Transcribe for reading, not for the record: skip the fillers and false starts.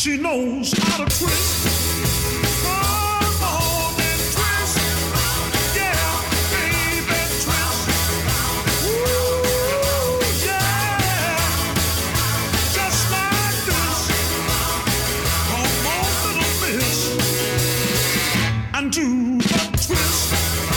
She knows how to twist. Come on and twist. Yeah, baby, twist. Ooh, yeah. Just like this. Come on, little miss. And do the twist.